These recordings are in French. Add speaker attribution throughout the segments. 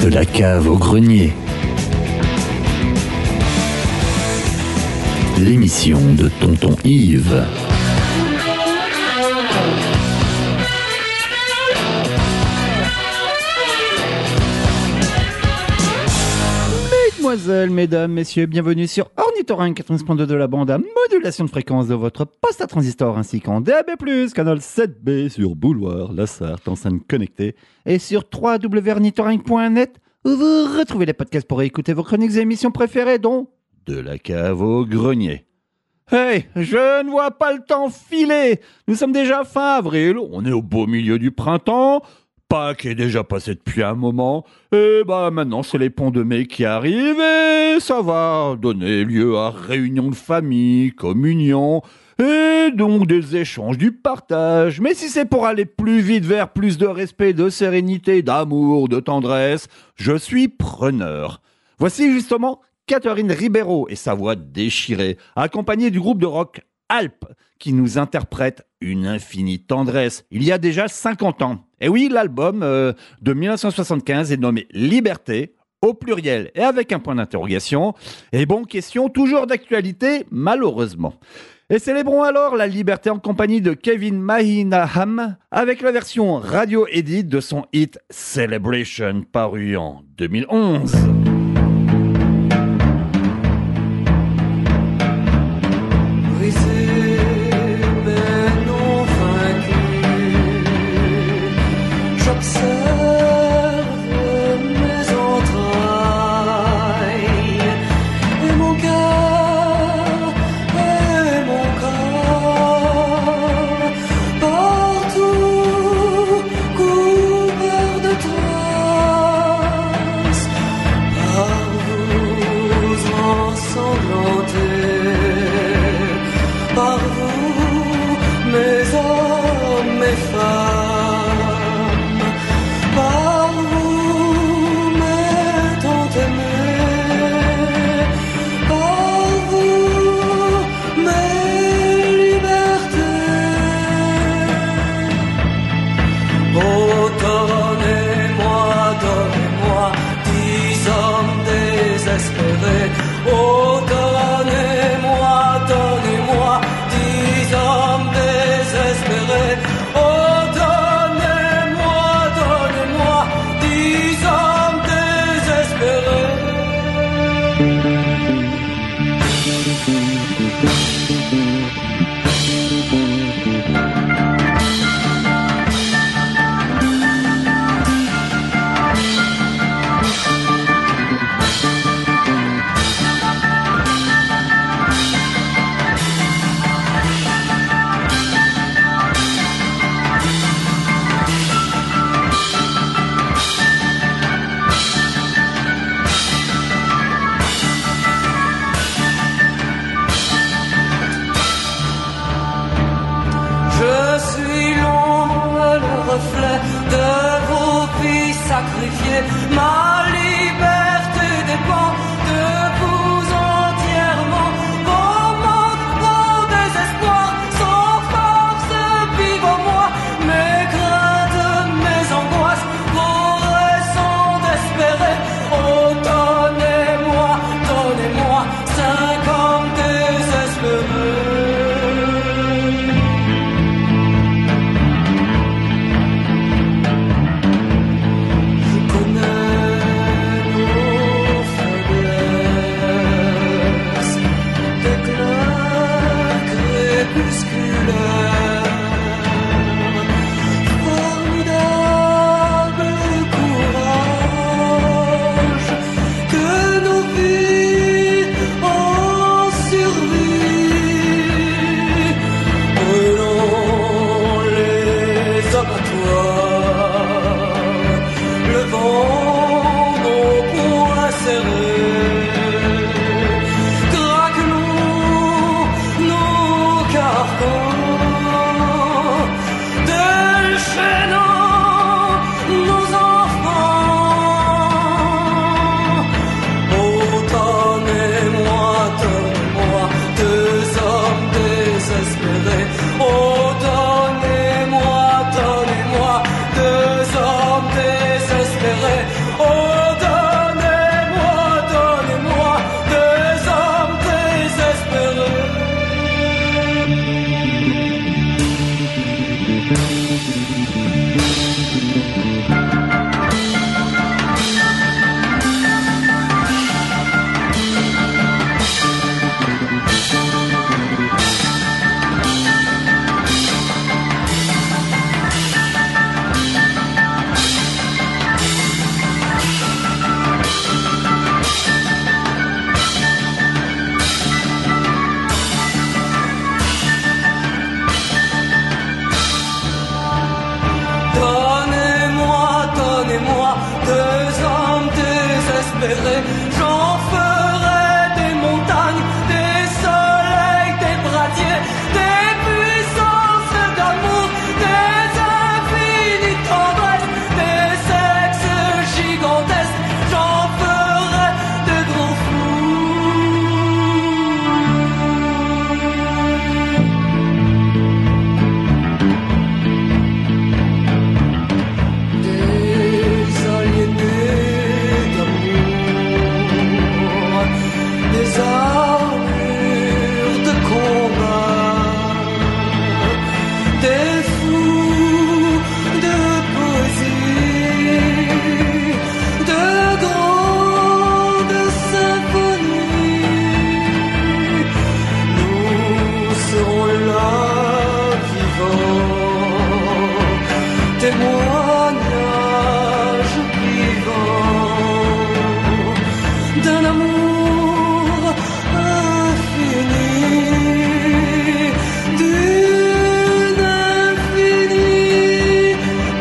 Speaker 1: De la cave au grenier. L'émission de Tonton Yves.
Speaker 2: Mesdemoiselles, mesdames, messieurs, bienvenue sur Ornithorynque 90.2 de la bande à modulation de fréquence de votre poste à transistor ainsi qu'en DAB+, canal 7B sur Bouloir, La Sarthe, enceinte connectée et sur www.ornithorynque.net où vous retrouvez les podcasts pour écouter vos chroniques et émissions préférées dont De la cave au grenier. Hey, je ne vois pas le temps filer. Nous sommes déjà fin avril, on est au beau milieu du printemps. Pâques est déjà passé depuis un moment, et maintenant c'est les ponts de mai qui arrivent, et ça va donner lieu à réunions de famille, communion, et donc des échanges, du partage. Mais si c'est pour aller plus vite vers plus de respect, de sérénité, d'amour, de tendresse, je suis preneur. Voici justement Catherine Ribeiro et sa voix déchirée, accompagnée du groupe de rock Alpes, qui nous interprète une infinie tendresse, il y a déjà 50 ans. Et oui, l'album de 1975 est nommé Liberté, au pluriel et avec un point d'interrogation. Et bon, question toujours d'actualité, malheureusement. Et célébrons alors la liberté en compagnie de Kevin Mahinaham avec la version radio-edit de son hit Celebration paru en 2011.
Speaker 3: Ma liberté dépend de vous entièrement. Vos manques, vos désespoirs, sans force vivent en moi. Mes craintes, mes angoisses, vos raisons d'espérer. Oh, donnez-moi 5 ans désespérés. Je connais libéré. J'en ferai des montagnes, des soleils, des brasiers, des puissances d'amour, des infinies tendresses, des sexes gigantesques. J'en ferai de grands des aliénés d'amour, des armures de combat, des fous de poésie, de grandes symphonies. Nous serons là vivants, témoignages vivants d'un amour infini, d'une infinie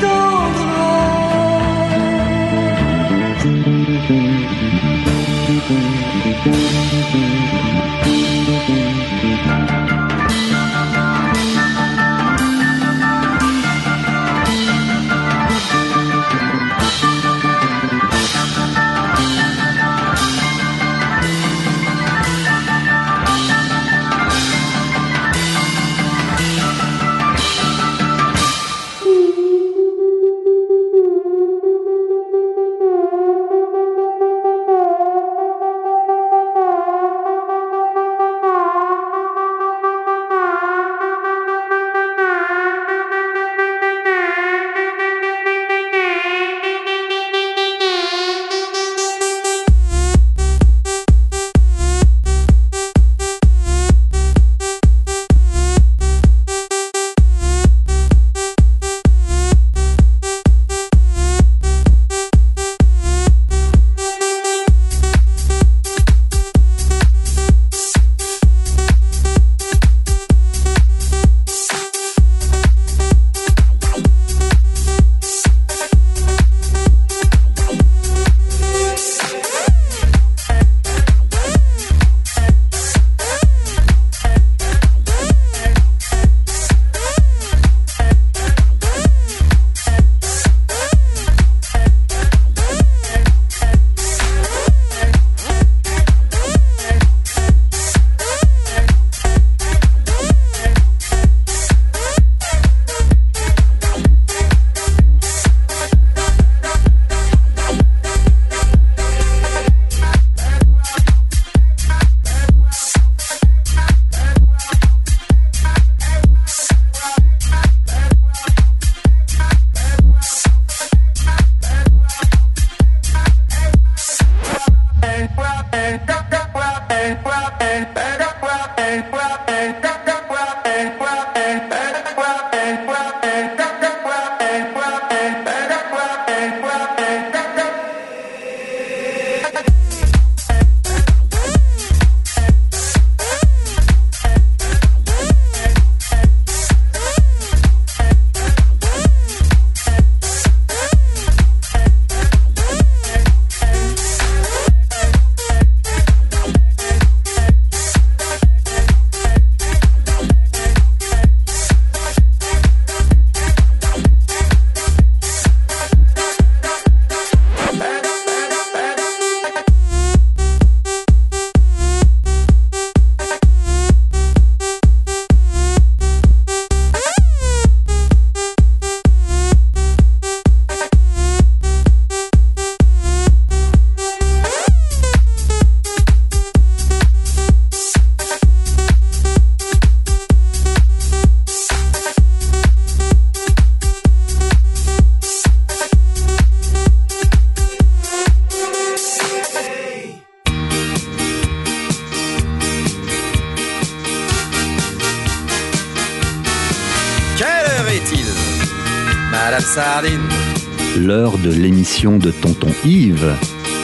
Speaker 4: Madame Sardine.
Speaker 1: L'heure de l'émission de Tonton Yves.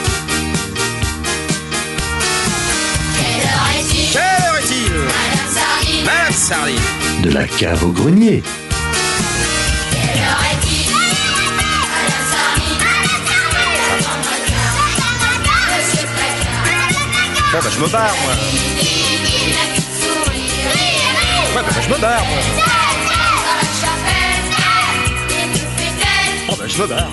Speaker 4: Quelle heure est-il Madame Sardine. Madame Sardine.
Speaker 1: De la cave au grenier.
Speaker 4: Quelle heure est-il Madame Sardine.
Speaker 5: Bon, bah, je me barre, moi. Ouais, bah, je me barre, moi. Bon, bah, je me barre.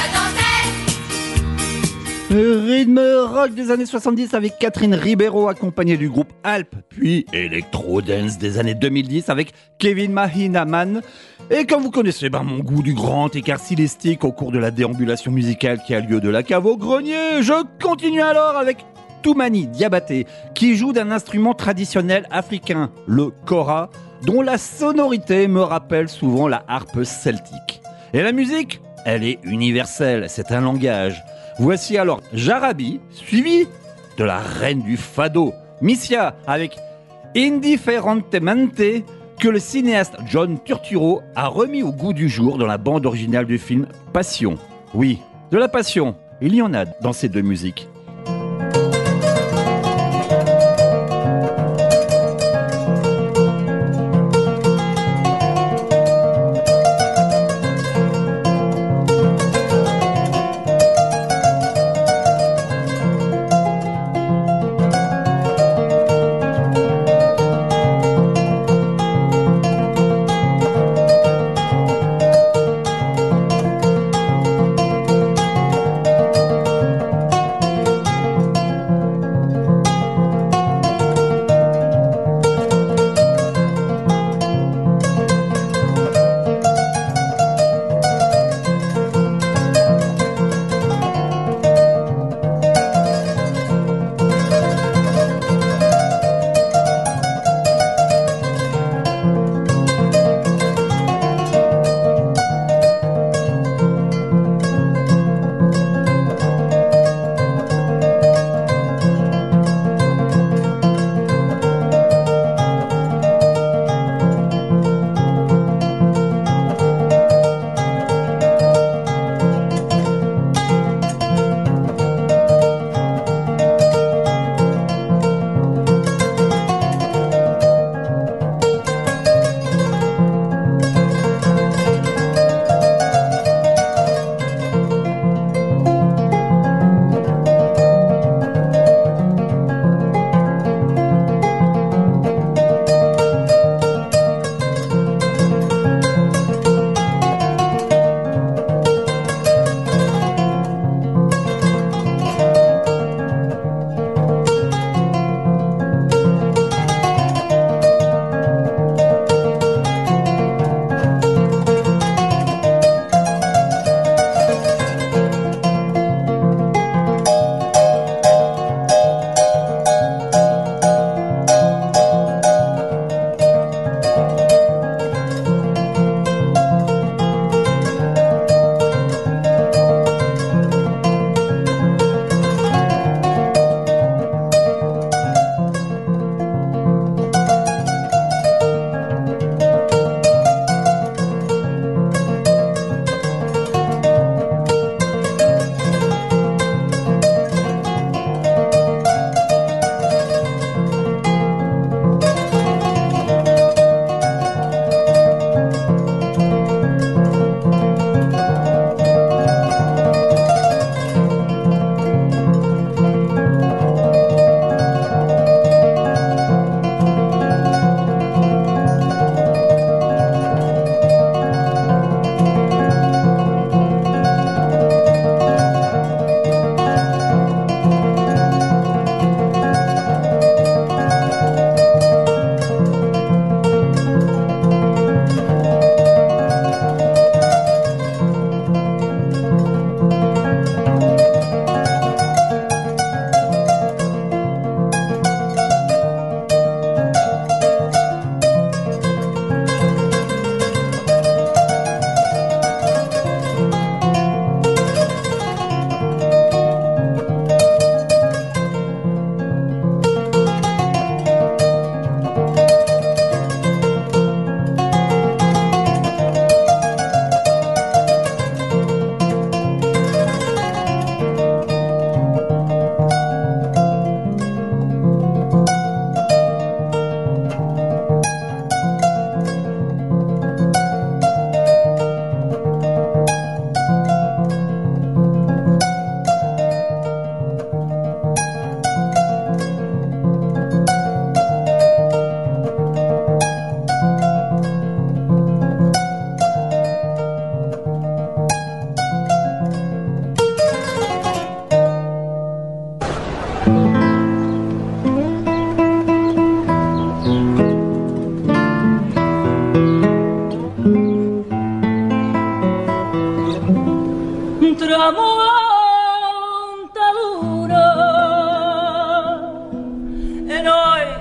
Speaker 2: Le rythme rock des années 70 avec Catherine Ribeiro accompagnée du groupe Alp, puis Electro Dance des années 2010 avec Kevin Mahinaman. Et comme vous connaissez mon goût du grand écart stylistique au cours de la déambulation musicale qui a lieu de la cave au grenier, je continue alors avec Toumani Diabaté qui joue d'un instrument traditionnel africain, le kora, dont la sonorité me rappelle souvent la harpe celtique. Et la musique, elle est universelle, c'est un langage. Voici alors Jarabi, suivi de la reine du fado, Missia, avec Indifferentemente, que le cinéaste John Turturro a remis au goût du jour dans la bande originale du film Passion. Oui, de la passion, il y en a dans ces deux musiques.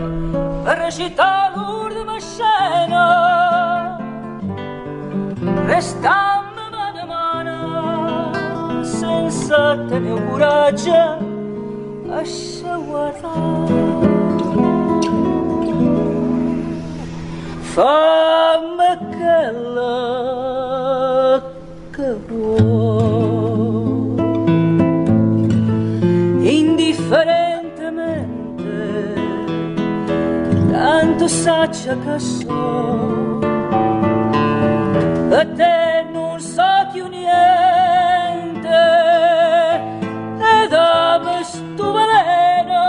Speaker 3: per recitare l'ultima scena, restammo mano a mano senza tenere coraggio a guardare. Fammi quella che vuoi, indifferentemente, tanto saccia che so, per te non so più niente, e dammi sto veleno,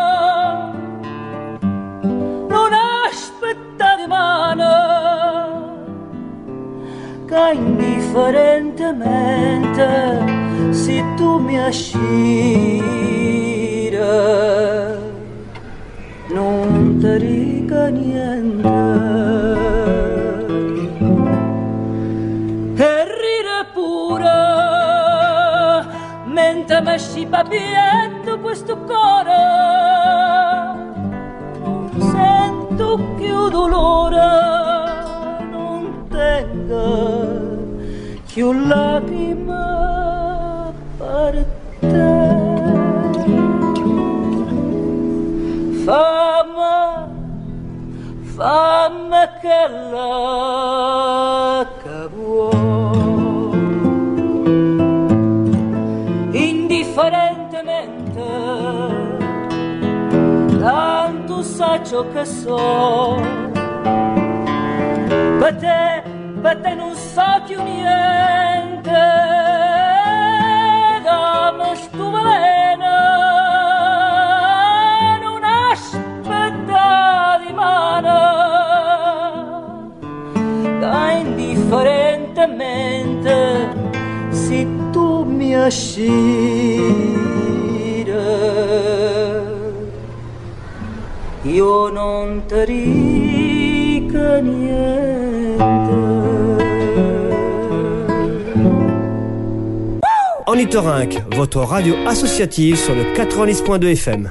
Speaker 3: non aspetta di mano, che indifferentemente se tu mi ascira non ti dica niente e rire pure mentre mi sci papiendo questo cuore non sento più dolore più lacrima per te. Fammi quella che vuoi, indifferentemente, tanto sai ciò che so, per te non so più niente, dammi sto veleno, non aspetta di mano, che indifferentemente se tu mi ascira, io non ti dico niente.
Speaker 6: Ornithorynque, votre radio associative sur le 90.2 FM.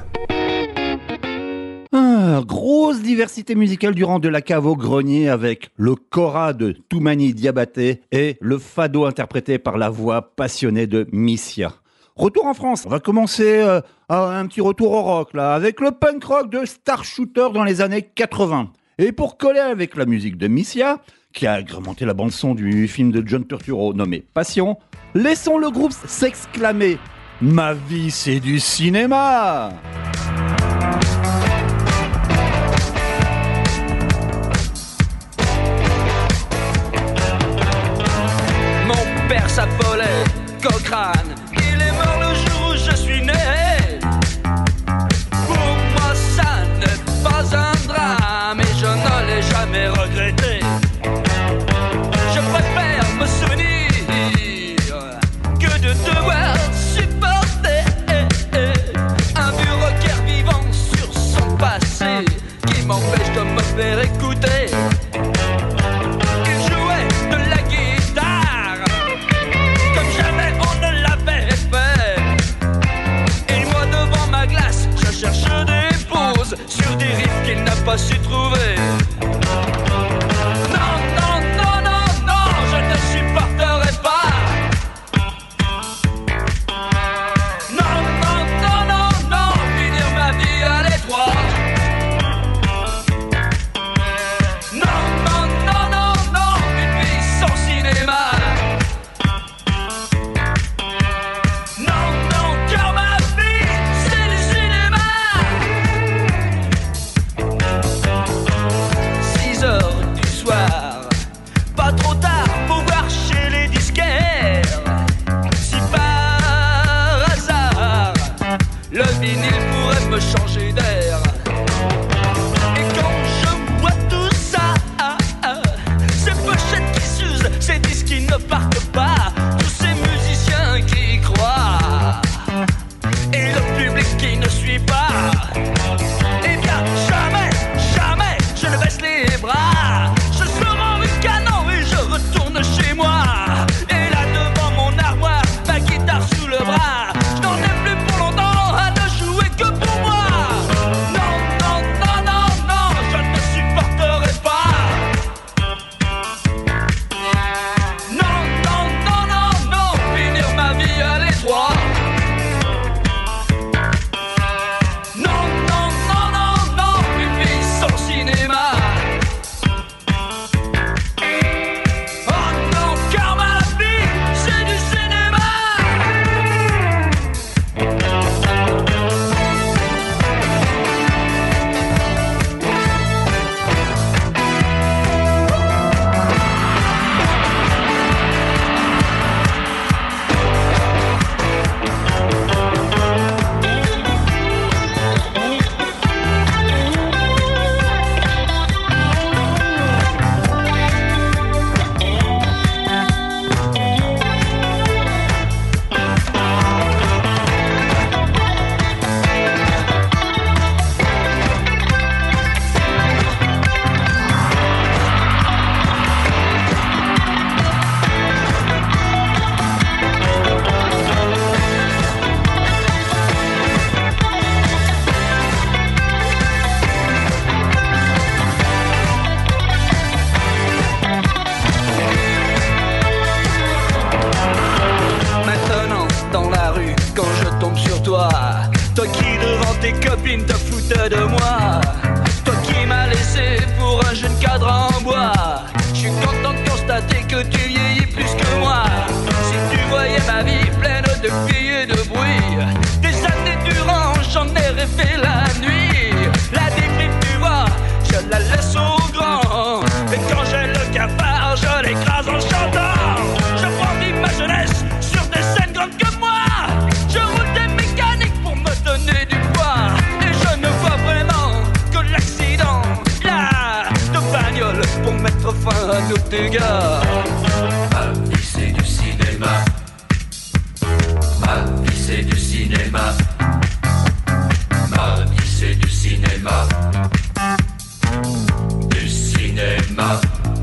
Speaker 2: Grosse diversité musicale du rang de la cave au grenier avec le cora de Toumani Diabaté et le fado interprété par la voix passionnée de Missia. Retour en France, on va commencer un petit retour au rock là, avec le punk rock de Star Shooter dans les années 80. Et pour coller avec la musique de Missia, qui a agrémenté la bande-son du film de John Turturro nommé Passion, laissons le groupe s'exclamer « Ma vie, c'est du cinéma !»
Speaker 7: Mon père s'appelait Cochrane, il est mort le jour où je suis né. Pour moi ça n'est pas un drame et je ne l'ai jamais regretté. Je préfère me souvenir que de devoir supporter un vieux rocker vivant sur son passé qui m'empêche de me faire écouter. Il jouait de la guitare comme jamais on ne l'avait fait. Et moi devant ma glace, je cherche des pauses sur des riffs qu'il n'a pas su trouver. Non, non, non, non, non, je ne supporterai pas. Non, non, non, non, non, finir ma vie à l'étroit. Non, non, non, non, non, une vie sans cinéma. Non, non, car ma vie, c'est du cinéma. 6 heures copine te foutait de moi. Toi qui m'as laissé pour un jeune cadre en bois. Je suis content de constater que tu vieillis plus que moi. Si tu voyais ma vie pleine de filles et de bruit, des années durant j'en ai rêvé la nuit. La déprime tu vois, je la laisse au grand. Et quand j'ai le cafard, je l'écrase en chantant. Je prends vivre ma jeunesse sur des scènes grandes que moi. Je roule des mécaniques pour me donner du poids. Et je ne vois vraiment que l'accident là de bagnole pour mettre fin à nos dégâts.
Speaker 8: Ma vie c'est du cinéma. Ma vie c'est du cinéma. Ma vie c'est du cinéma. Du cinéma.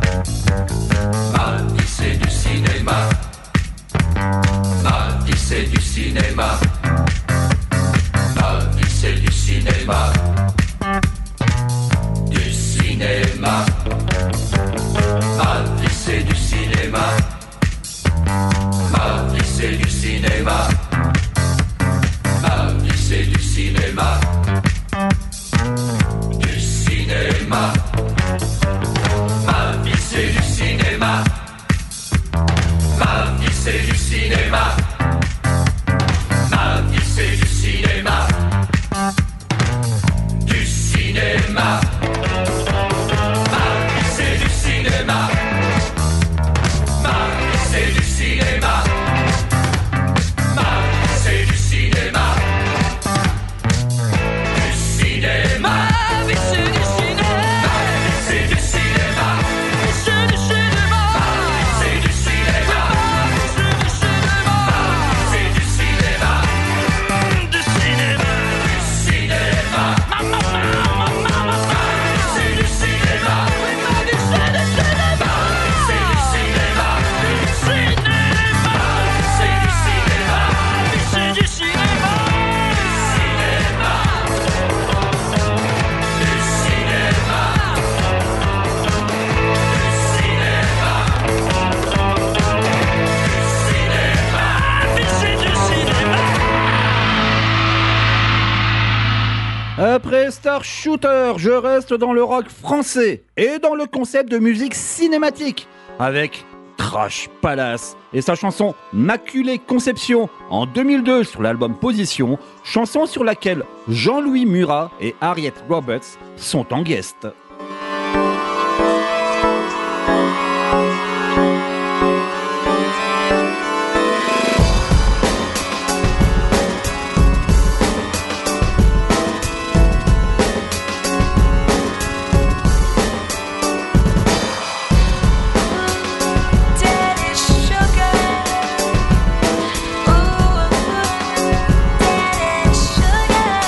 Speaker 8: Ma vie c'est du cinéma. Ma vie c'est du cinéma. Ma vie c'est du cinéma. Du cinéma. Ma vie c'est du cinéma. Ma vie c'est du cinéma. Ma vie c'est du cinéma. Du cinéma. Ma vie c'est du cinéma. Ma vie c'est du cinéma. Ma vie c'est du cinéma. Du cinéma. Ma vie c'est du cinéma. Ma vie c'est du cinéma. Ma vie c'est du cinéma. Du cinéma.
Speaker 7: Ma vie c'est du cinéma.
Speaker 8: Ma vie c'est du cinéma.
Speaker 7: C'est du cinéma.
Speaker 8: C'est du cinéma.
Speaker 7: C'est du cinéma.
Speaker 8: C'est du cinéma.
Speaker 7: Du cinéma.
Speaker 8: Du cinéma. C'est du cinéma.
Speaker 7: Ma vie c'est du cinéma.
Speaker 8: C'est du cinéma.
Speaker 7: Cinéma.
Speaker 8: C'est du cinéma.
Speaker 7: C'est du cinéma.
Speaker 8: Cinéma. Du cinéma. Du cinéma.
Speaker 7: Ma vie c'est du cinéma.
Speaker 2: Après Star Shooter, je reste dans le rock français et dans le concept de musique cinématique avec Trash Palace et sa chanson Maculée Conception en 2002 sur l'album Position, chanson sur laquelle Jean-Louis Murat et Harriet Roberts sont en guest.
Speaker 4: Daddy sugar, ooh, daddy sugar,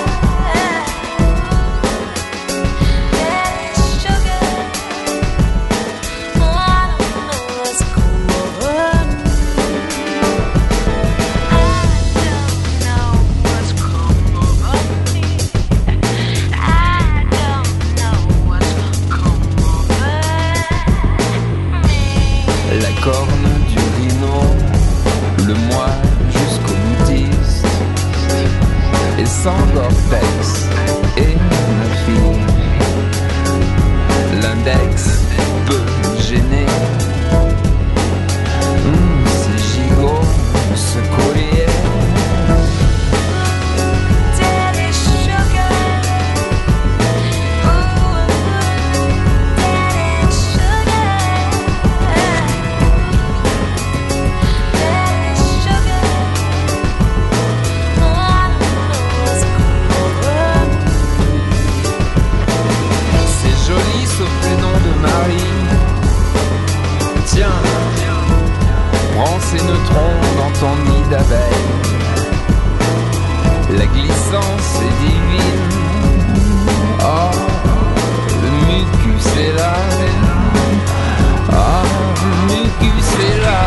Speaker 4: daddy sugar. Oh, I don't know what's come over me. I don't know what's come over me. I don't know what's come over me.
Speaker 9: La corne du rhino, le mois jusqu'au boutiste, et sans Gore-Tex et ma fille. L'index peut gêner. C'est gigot, ce collier.
Speaker 4: Daddy sugar, ooh, daddy sugar, daddy sugar. Oh, I don't know what's come over me.
Speaker 9: C'est joli sauf le nom de Marie. Tiens, prends ces neutrons dans ton nid d'abeille. La glissance est divine. Oh, le mucus est là. Oh, le mucus est là.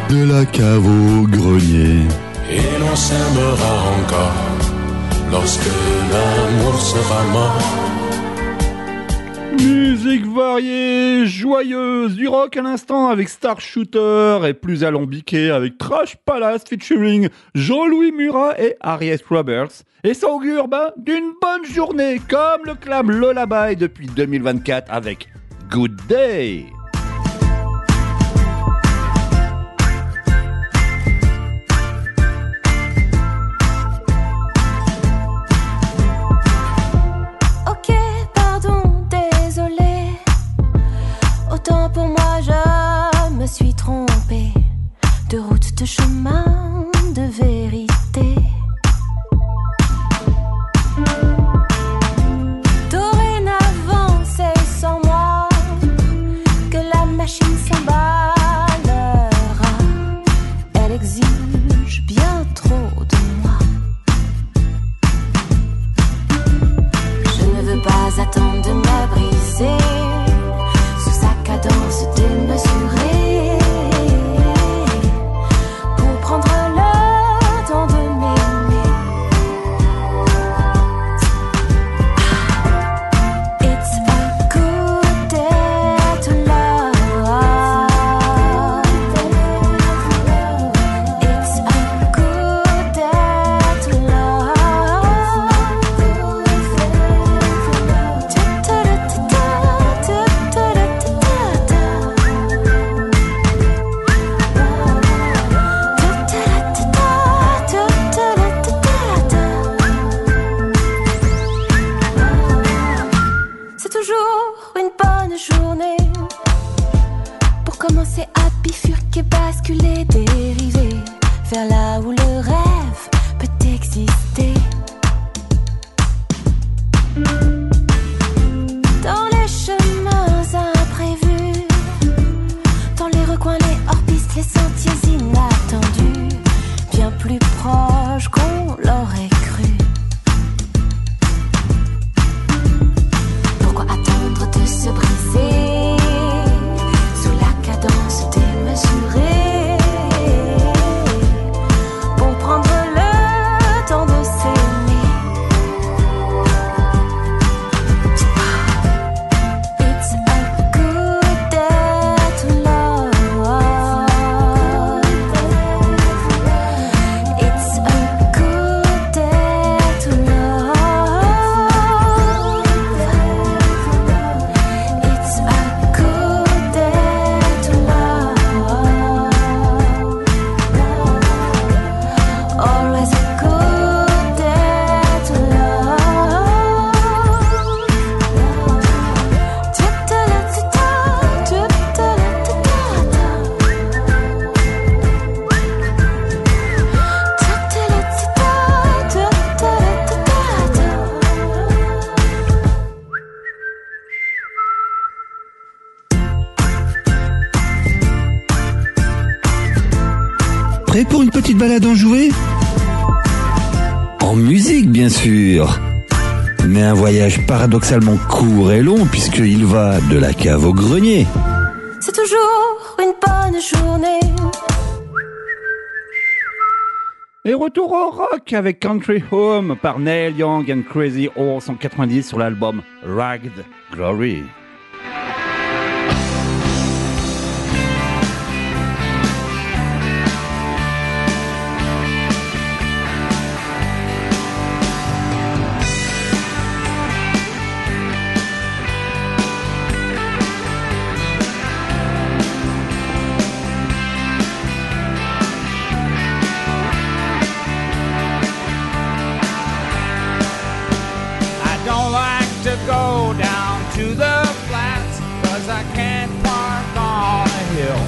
Speaker 1: de la cave au grenier.
Speaker 8: Et l'on s'aimera encore lorsque l'amour sera mort.
Speaker 2: Musique variée, joyeuse, du rock à l'instant avec Star Shooter et plus alambiqué avec Trash Palace featuring Jean-Louis Murat et Harriet Roberts. Et ça augure d'une bonne journée comme le clame Lullaby depuis 2024 avec Good Day.
Speaker 4: Ok, pardon, désolé. Autant pour moi, je me suis trompée. De route, de chemin, de vérité. Dorénavant, c'est sans moi que la machine s'emballera. Elle exige bien trop de moi. Je ne veux pas attendre de me briser sous sa cadence démesurée pour prendre le temps de m'aimer. It's a good day to love. It's a good day to love. C'est toujours une bonne journée pour commencer à bifurquer, basculer, dériver vers là où le rêve peut exister. Dans les chemins imprévus, dans les recoins, les hors-pistes, les sentiers inattendus, bien plus proches qu'on l'aurait cru. Pourquoi attendre de se briser sous la cadence démesurée pour prendre le temps de s'aimer? It's a good day to love. It's a good day to love. It's a good day to love. Always a good day to love.
Speaker 1: Prêt pour une petite balade enjouée? En musique, bien sûr. Mais un voyage paradoxalement court et long puisqu'il va de la cave au grenier.
Speaker 4: C'est toujours une bonne journée.
Speaker 2: Et retour au rock avec Country Home par Neil Young and Crazy Horse en 90 sur l'album Ragged Glory.
Speaker 10: I don't like to go down to the flats 'cause I can't park on a hill.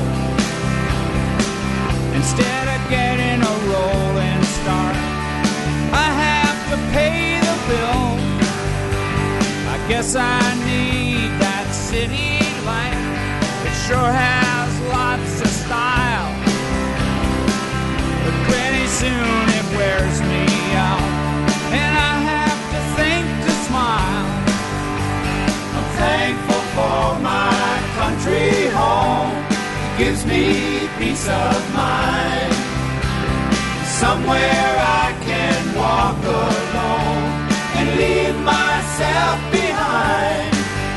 Speaker 10: Instead of getting a rolling start, I have to pay the bill. I guess I need that city life. It sure has lots of style, but pretty soon it wears me out, and I have to think to smile. I'm thankful for my country home. It gives me peace peace of mind. Somewhere I can walk alone and leave myself behind.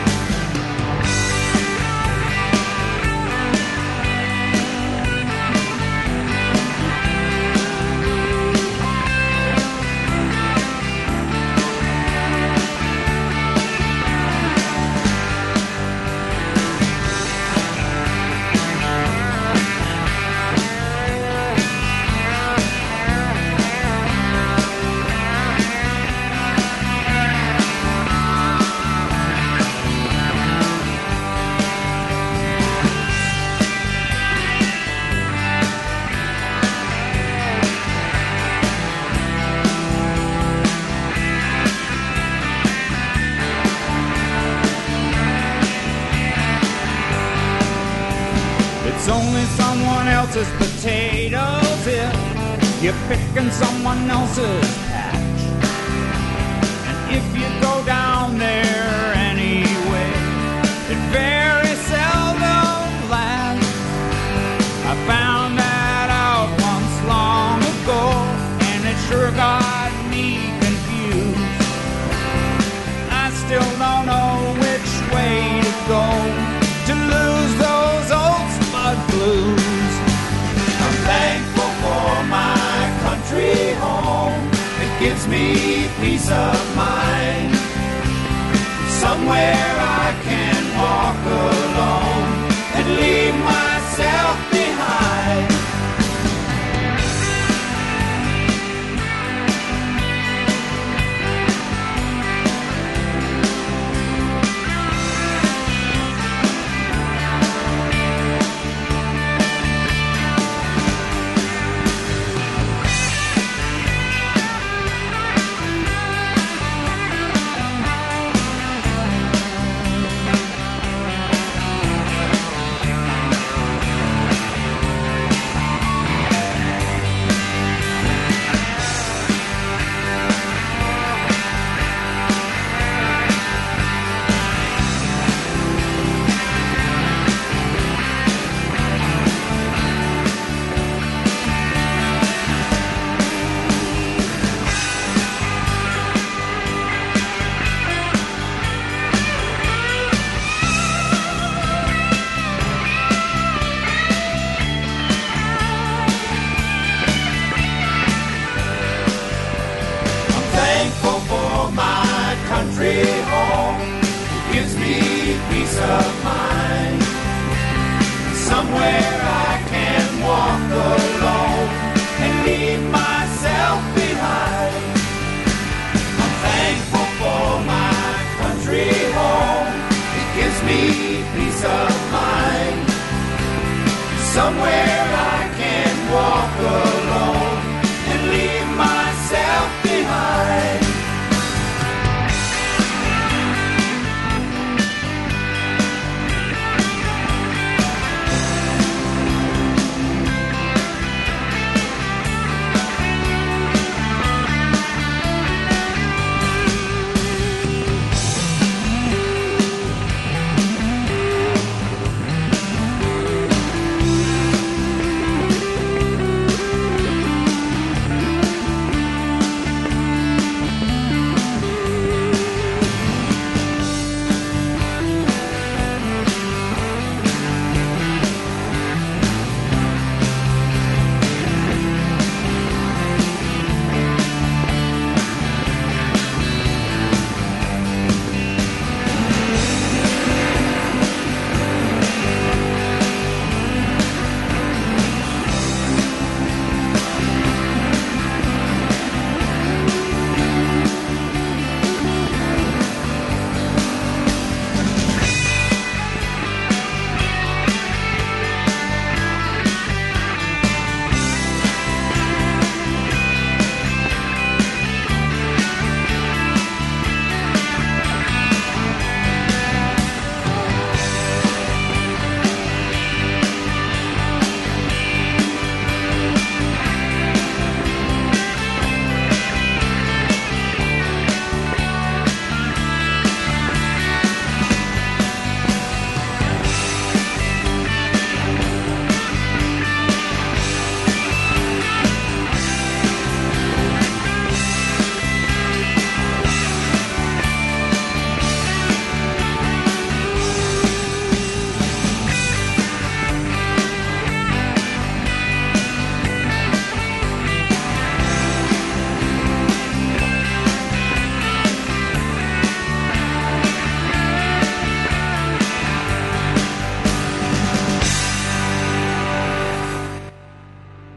Speaker 10: It's only someone else's potatoes if you're picking someone else's patch. And if you go down there anyway, it very seldom lasts. I found that out once long ago, and it sure got me confused. I still don't know which way to go to lose those old spud blues. I'm thankful for my country home. It gives me peace of mind. Somewhere I can walk alone and leave myself behind.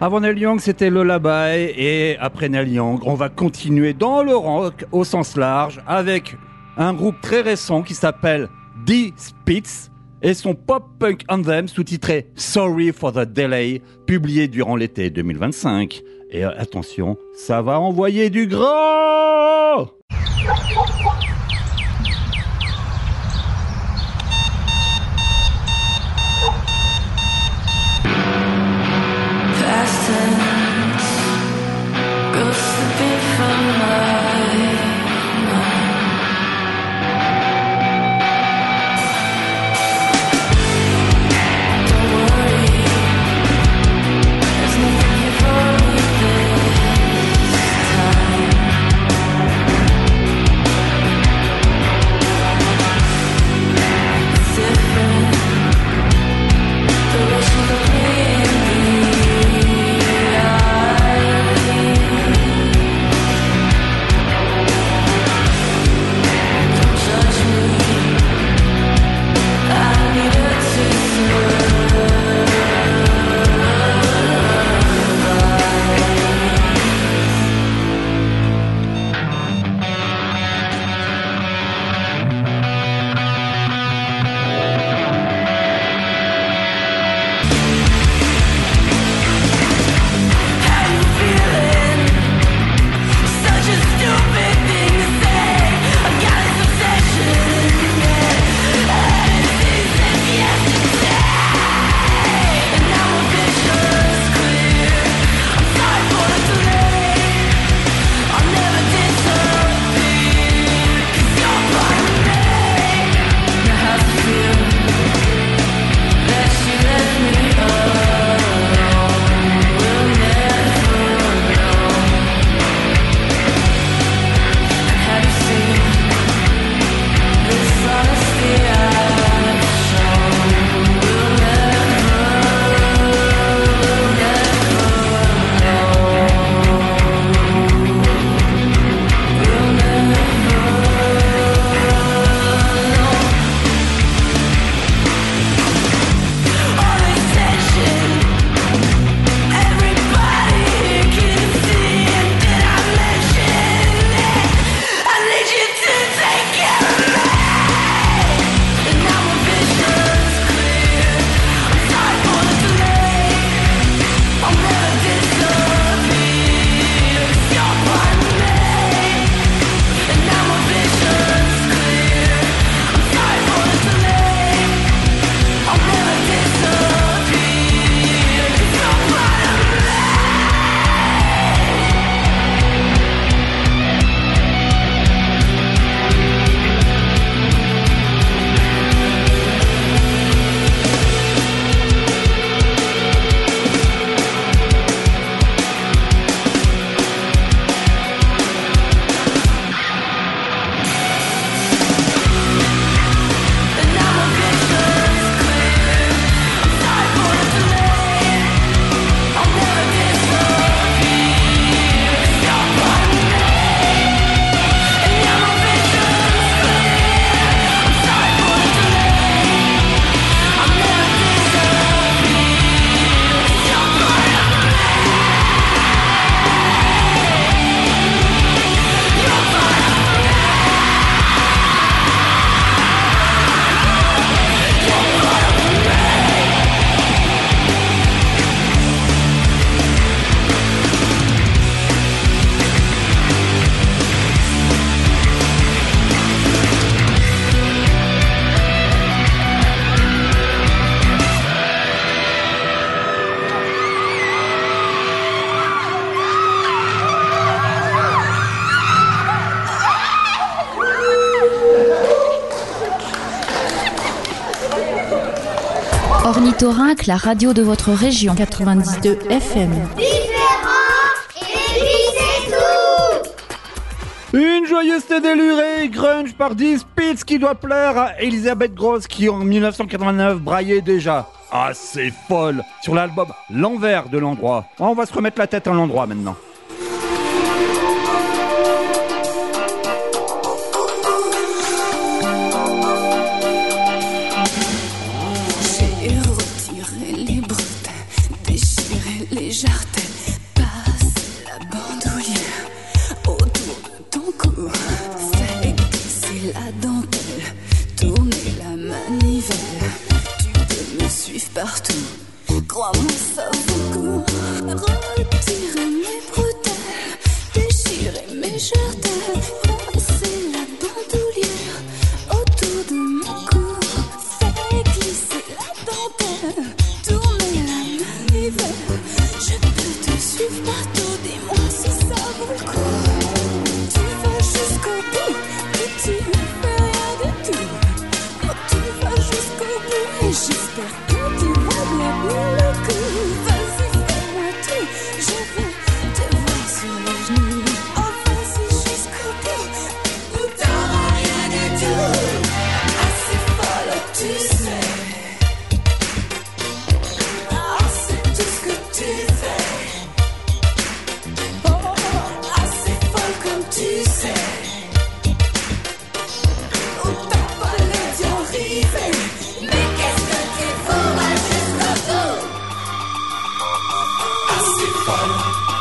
Speaker 2: Avant Neil Young, c'était Lullaby, et après Neil Young, on va continuer dans le rock au sens large avec un groupe très récent qui s'appelle The Spits et son pop-punk anthem sous-titré Sorry for the Delay, publié durant l'été 2025. Et attention, ça va envoyer du gras!
Speaker 11: Ornithorynque, la radio de votre région. 92 FM.
Speaker 2: Une joyeuseté délurée, grunge par The Spits qui doit plaire à Elizabeth Gross qui en 1989 braillait déjà. Ah, c'est folle sur l'album L'envers de l'endroit. On va se remettre la tête à l'endroit maintenant.
Speaker 12: J'ai retiré les bretelles, déchiré les jarretelles. la bandoulière autour de ton cou. Fais glisser la dentelle, tourner la manivelle. Tu peux me suivre partout, crois-moi ça vaut le coup. Retirer mes bretelles, déchirer mes jartelles, passer la bandoulière autour de mon cou. Fais glisser la dentelle, tourner la manivelle. Je peux te suivre partout, dis-moi si ça vaut le coup. Tu vas jusqu'au bout, et tu ne fais rien du tout. Oh, tu vas jusqu'au bout, et j'espère que tu vas bien tenir le coup. Vas-y, fais-moi tout, je veux te voir sur les genoux. Oh, vas-y jusqu'au bout, ou t'auras rien du tout. Assez folle, tu sais. Ah, c'est tout ce que tu fais. Oh, assez folle comme tu sais. Oh, t'as pas l'air d'y arriver. Mais qu'est-ce que tu feras jusqu'au bout?
Speaker 8: Assez folle.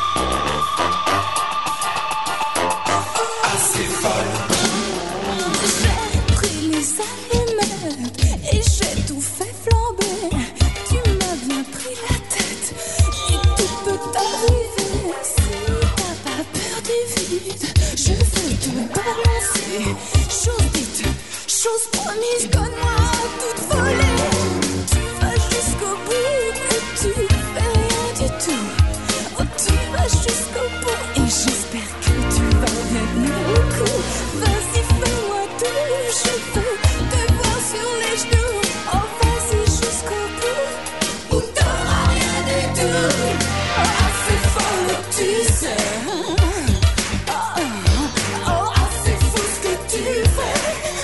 Speaker 8: Assez folle.
Speaker 12: J'ai pris les allumettes et j'ai tout fait flamber. Tu m'as bien pris la tête et tout peut t'arriver. Si t'as pas peur du vide, je veux te balancer. Chose dite, chose promise, donne-moi toute volée. Tu vas jusqu'au bout et tu fais rien du tout. Oh, tu vas jusqu'au bout et j'espère que tu vas bien tenir le coup. Vas-y, fais-moi tout, je veux te voir sur les genoux. Oh, vas-y jusqu'au bout, ou t'auras rien du tout. Oh, assez folle, tu sais. Oh, assez fou ce que tu fais.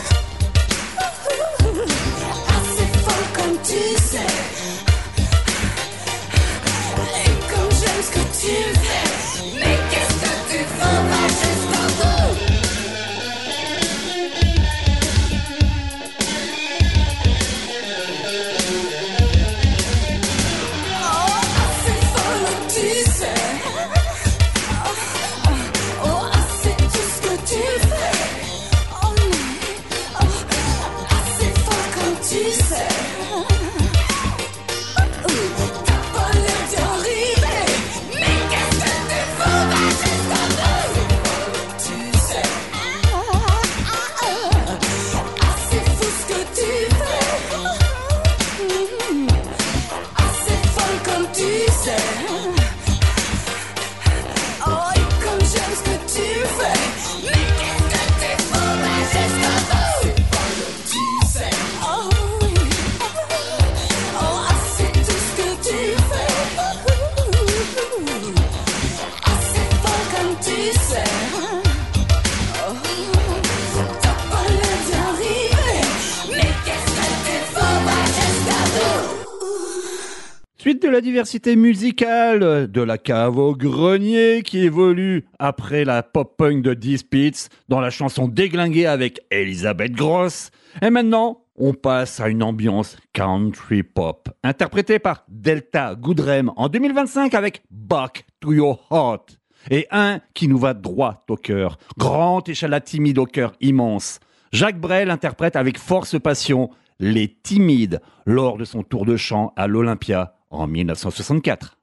Speaker 12: Assez folle comme tu sais. Et comme j'aime ce que tu fais. Mais qu'est-ce que tu feras jusqu'au bout? Oh, assez folle, tu sais. Oh, assez tout ce que tu fais. Oh, mais, assez folle comme tu sais. T'as pas l'air d'y arriver. Mais qu'est-ce que tu feras jusqu'au bout? Tu sais. Assez fou ce que tu fais. Assez folle comme tu sais. Oh, et comme j'aime ce que tu fais. Mais qu'est-ce que tu feras jusqu'au bout? Tu sais. Oh, oui. Oh, assez tout ce que tu fais. Assez folle comme tu sais. Oh, t'as pas l'air d'y arriver. Mais qu'est-ce que tu feras jusqu'au bout?
Speaker 2: Suite de la diversité musicale de la cave au grenier qui évolue après la pop-punk de Dee Spitz dans la chanson Déglinguée avec Elisabeth Gross. Et maintenant, on passe à une ambiance country pop interprétée par Delta Goodrem en 2025 avec Back to Your Heart. Et un qui nous va droit au cœur, grand échalas timide au cœur immense. Jacques Brel interprète avec force passion Les Timides lors de son tour de chant à l'Olympia en 1964.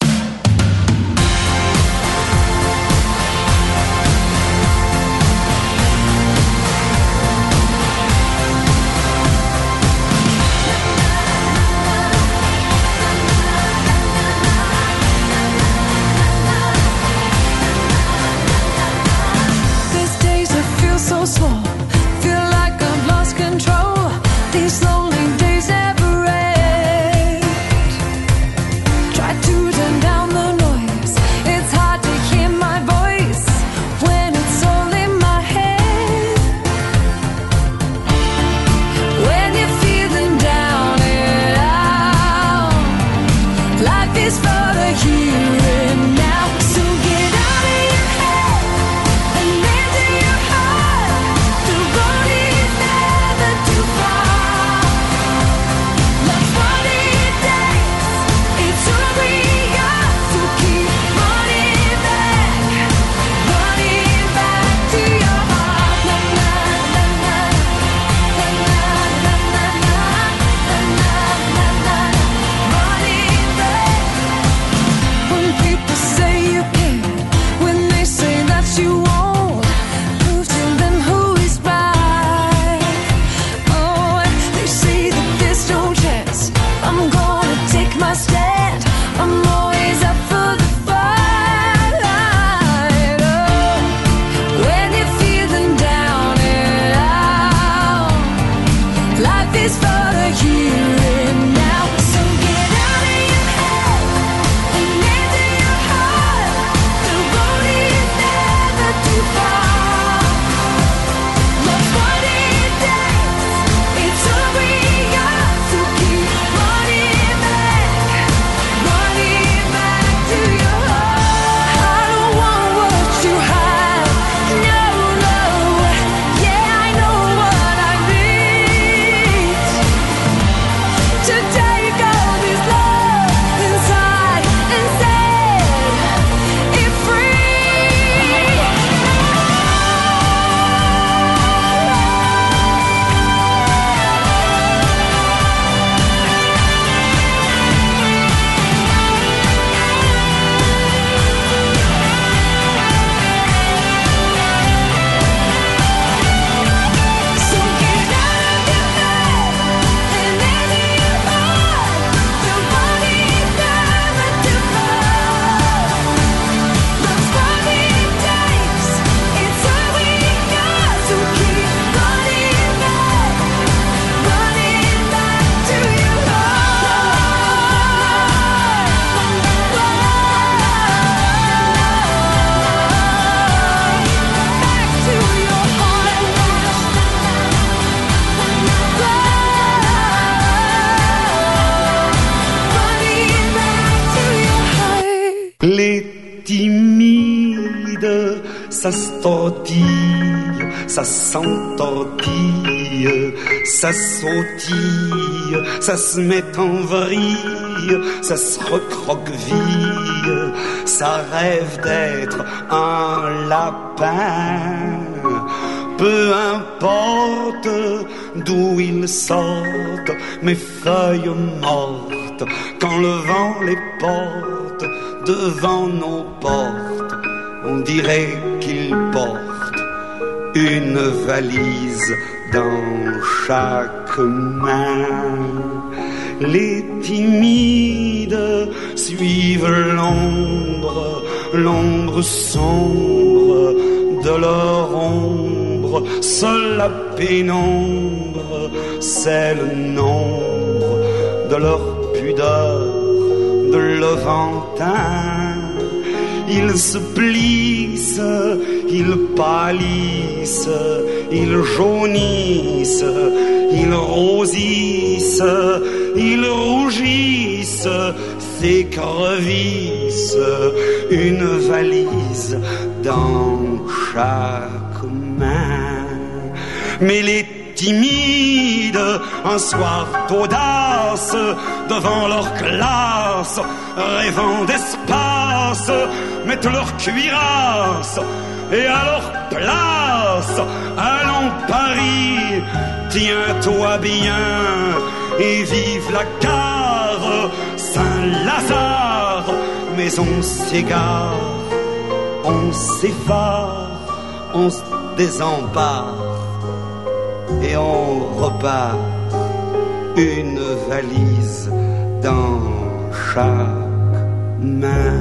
Speaker 13: These days I feel so small, feel like I've lost control. These lonely days never end. Try to deny
Speaker 14: Les timides, ça se tortille, ça s'entortille, ça sautille, ça se met en vrille, ça se recroqueville, ça rêve d'être un lapin. Peu importe d'où ils sortent, mes feuilles mortes, quand le vent les porte devant nos portes, on dirait qu'ils portent une valise dans chaque main. Les timides suivent l'ombre, l'ombre sombre de leur ombre. Seule la pénombre, c'est le nombre de leur pudeur, de Levantin. Ils se plissent, ils pâlissent, ils jaunissent, ils rosissent, ils rougissent, s'écrevissent, une valise dans chaque main. Mais les timides, un soir d'audace, devant leur classe, rêvant d'espace, mettent leur cuirasse et à leur place, allons Paris, tiens-toi bien et vive la gare Saint-Lazare. Mais on s'égare, on s'effare, on se désembarque et on repart, une valise dans chaque main.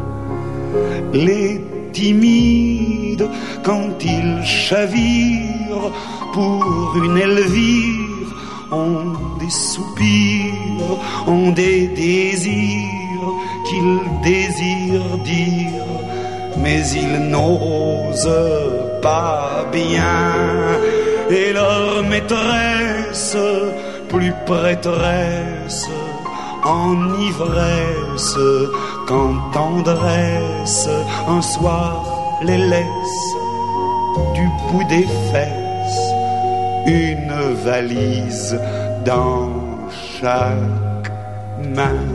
Speaker 14: Les timides, quand ils chavirent pour une Elvire, ont des soupirs, ont des désirs qu'ils désirent dire, mais ils n'osent pas bien. Et leur maîtresse, plus prêtresse, en ivresse qu'en tendresse, un soir les laisse du bout des fesses, une valise dans chaque main.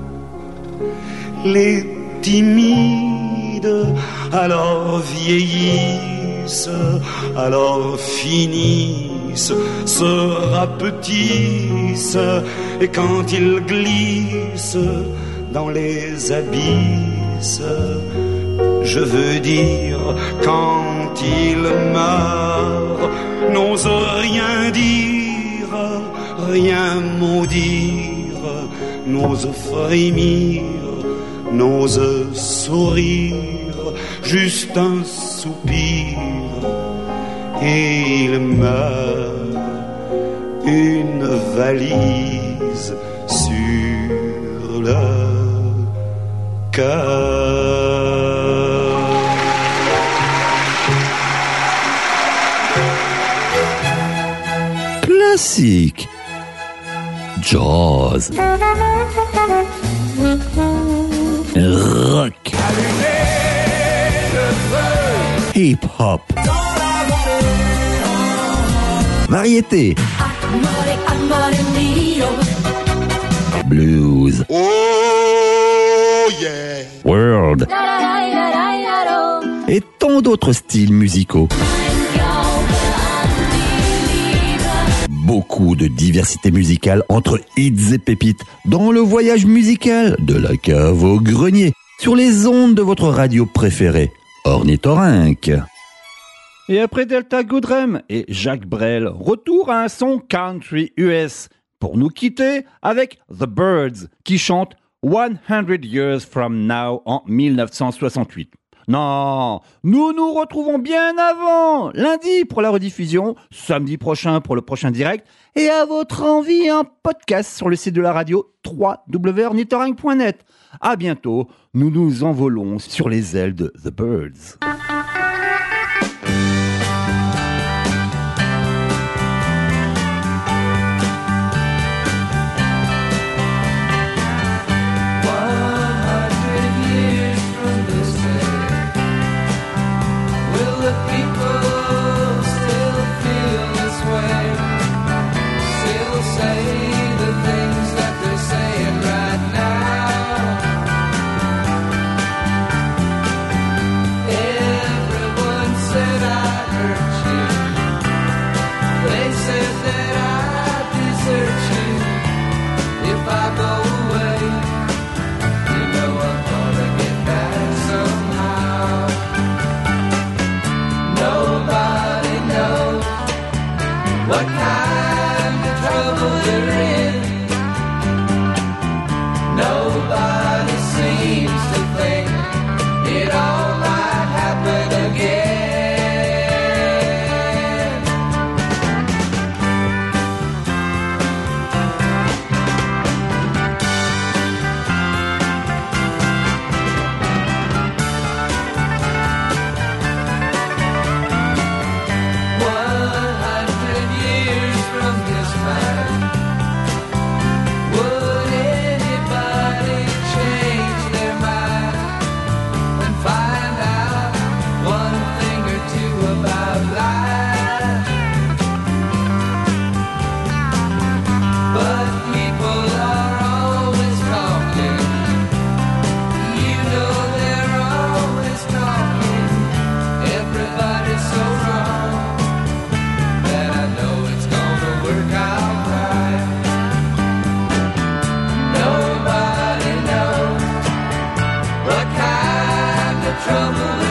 Speaker 14: Les timides alors vieillissent, alors finissent, se rapetissent, et quand ils glissent dans les abysses, je veux dire quand ils meurent, n'osent rien dire, rien maudire, n'osent frémir, n'osent sourire, juste un soupir, et ils meurent, une valise sur le cœur.
Speaker 1: Classique, jazz, rock, hip-hop, variété, blues, world et tant d'autres styles musicaux. Beaucoup de diversité musicale entre hits et pépites dans le voyage musical de la cave au grenier sur les ondes de votre radio préférée, Ornithorynque.
Speaker 2: Et après Delta Goodrem et Jacques Brel, retour à un son country US pour nous quitter avec The Byrds qui chantent 100 Years From Now en 1968. Non, nous nous retrouvons bien avant, lundi pour la rediffusion, samedi prochain pour le prochain direct, et à votre envie, un podcast sur le site de la radio www.ornithorynque.net. À bientôt, nous nous envolons sur les ailes de The Byrds.
Speaker 15: trouble.